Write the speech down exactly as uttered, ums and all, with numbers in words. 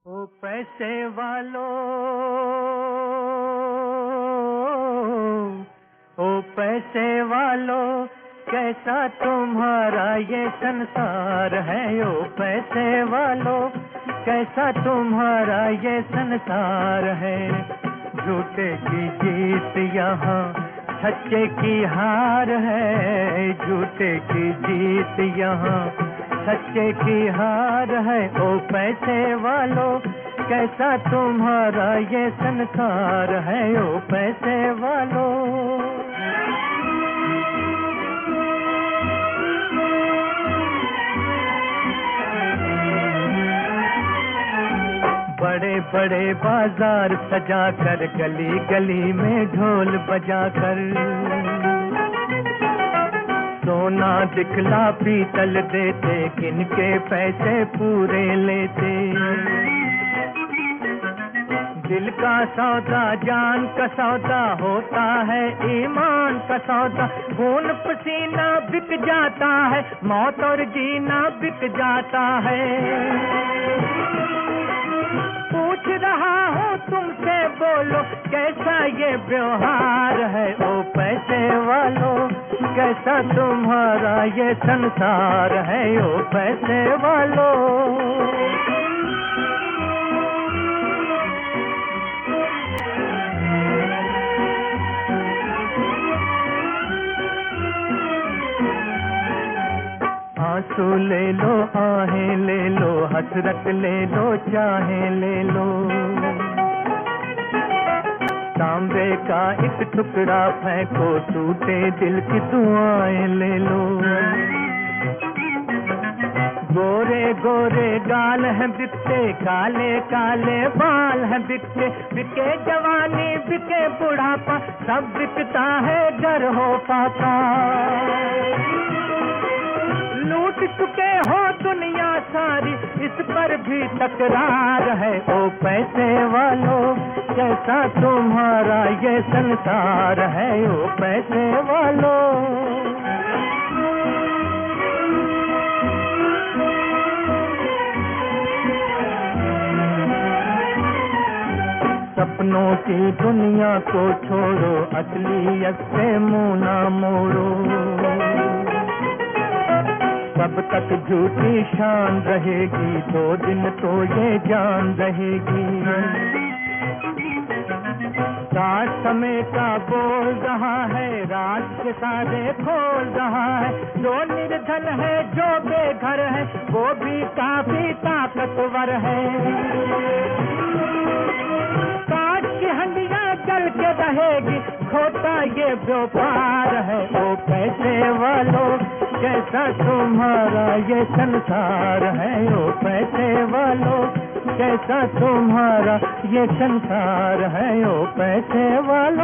ओ पैसे वालों, ओ पैसे वालों, कैसा तुम्हारा ये संसार है। ओ पैसे वालों, कैसा तुम्हारा ये संसार है। झूठे की जीत यहाँ सच्चे की हार है। झूठे की जीत यहाँ सच्चे की हार है। ओ पैसे वालों, कैसा तुम्हारा ये संसार है। ओ पैसे वालों, बड़े बड़े बाजार सजा कर, गली गली में ढोल बजा कर, सोना दिखला पीतल देते, किनके पैसे पूरे लेते। दिल का सौदा जान का सौदा होता है, ईमान का सौदा खून पसीना बिक जाता है, मौत और जीना बिक जाता है। पूछ रहा हूँ तुमसे, बोलो कैसा ये व्यवहार है। ओ पैसे वालों, कैसा तुम्हारा ये संसार है। ओ पैसे वालों, आंसू ले लो, आहें ले लो, हसरत ले लो, चाहे ले लो। तांबे का एक टुकड़ा फेंको, टूटे दिल की दुआएं ले लो। गोरे गोरे गाल हैं बिकते, काले काले बाल हैं बिकते। बिके जवानी बिके बुढ़ापा, सब बिकता है घर हो पाका। लूट चुके हो दुनिया सारी, इस पर भी तकरार है। ओ पैसे वालों, कैसा तुम्हारा ये संसार है। ओ पैसे वालों, सपनों की दुनिया को छोड़ो, असलियत से मुंह ना मोड़ो। कब तक झूठी शान रहेगी, दो दिन तो ये जान रहेगी। साथ समय का बोल रहा है, राज के सारे खोल रहा है। जो निर्धन है, जो बेघर है, वो भी काफी ताकतवर है। काट की हंडियां जल के रहेगी, खोटा ये व्यापार है। ओ पैसे वालों, कैसा तुम्हारा ये संसार है। ओ पैसे वालों, कैसा तुम्हारा ये संसार है। ओ पैसे वालों।